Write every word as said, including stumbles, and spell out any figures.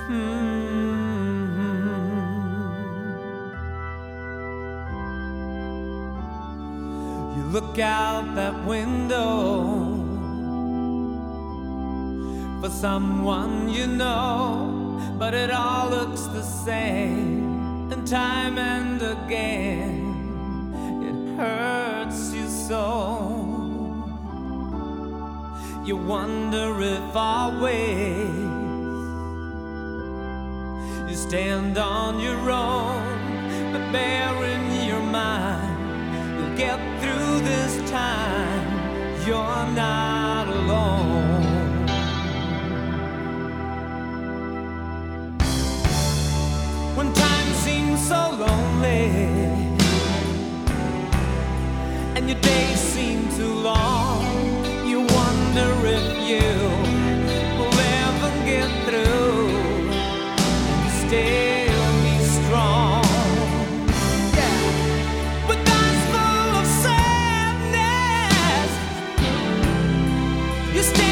You look out that window for someone you know, but it all looks the same, and time and again it hurts you so. You wonder if always you stand on your own, but bear in your mind you'll get through this time. You're not alone. When time seems so lonely and your days seem too long, you wonder if you will ever get through and still be strong. Yeah. With eyes full of sadness, you stay